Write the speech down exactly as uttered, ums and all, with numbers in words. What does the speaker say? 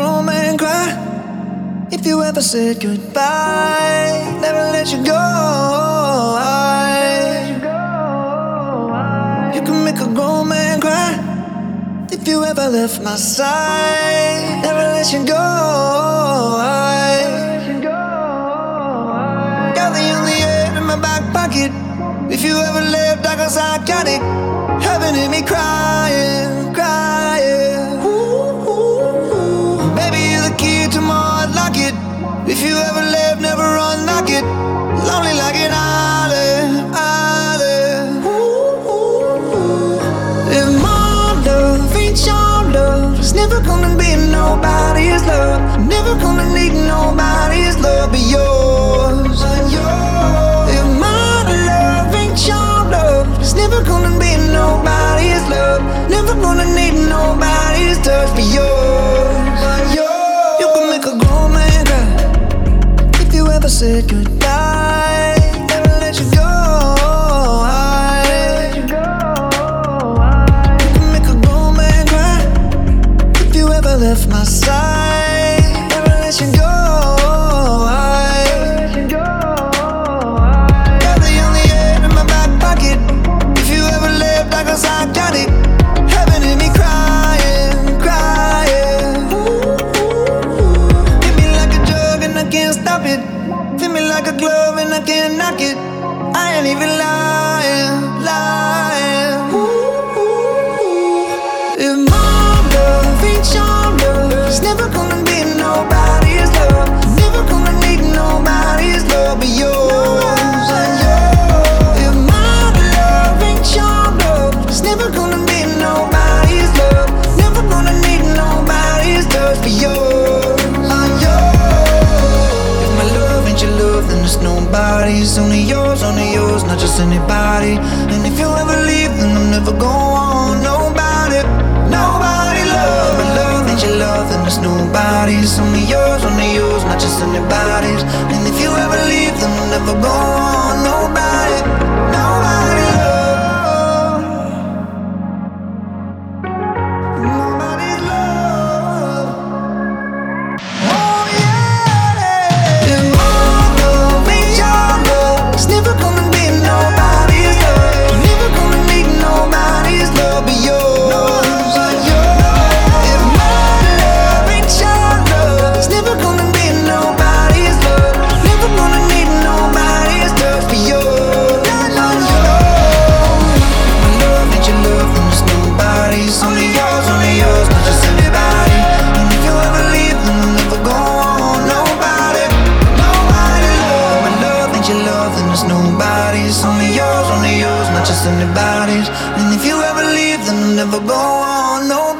grown man cry if you ever said goodbye. Never let you go. You can make a grown man cry if you ever left my side. Never let you go. Got the only air in my back pocket. If you ever left, I got psychotic. Heaven in me crying, crying. Ooh, ooh, ooh. Baby, you're the key to my heart, lock it. If you ever left, never unlock it. Lonely like an island, island. Ooh, ooh, ooh. If my love ain't your love, it's never gonna be nobody's love. Never gonna need nobody's love but yours, yours. If my love ain't your love, it's never gonna be nobody's love. Never gonna need nobody's touch but yours, yours. You can make a grown man cry if you ever said goodbye. Never let you go. You can make a grown man cry if you ever left my side. Never let you go. Got the only air in my back pocket. If you ever left, I got psychotic. Heaven in me crying, crying. Ooh, ooh, ooh. Hit me like a drug and I can't stop it. Fit me like a glove and I can't knock it. I ain't even lying, lying. Ooh, ooh, ooh. If my love ain't your love, it's never gonna be nobody's love. Never gonna need nobody's love but yours, yours. If my love ain't your love, it's never gonna be nobody's love. Never gonna need nobody's touch but yours, yours. If my love ain't your love, then it's nobody's. Only yours, only yours, not just anybody. And if you ever leave, then I'm never going. Nobody, nobody love. My love ain't your love, then it's nobody's. Only yours, only yours, not just anybody's. And if you ever leave, then I'm never going. Nobody, nobody love. Nobody's love. Oh yeah. If my love ain't your love, it's never gonna be nobody's love. Never gonna need nobody's love but yours, yours. If my love ain't your love, it's never gonna be nobody's love. Never gonna need nobody's touch but yours, yours. My love ain't your love, then it's nobody's. Only yours, only yours, not just anybody. And if you ever leave, then I'm never going. Nobody, nobody love. My love ain't your love, then it's nobody's. Only yours, only yours, not just anybody's. And if you ever leave, then I'm never going. Nobody.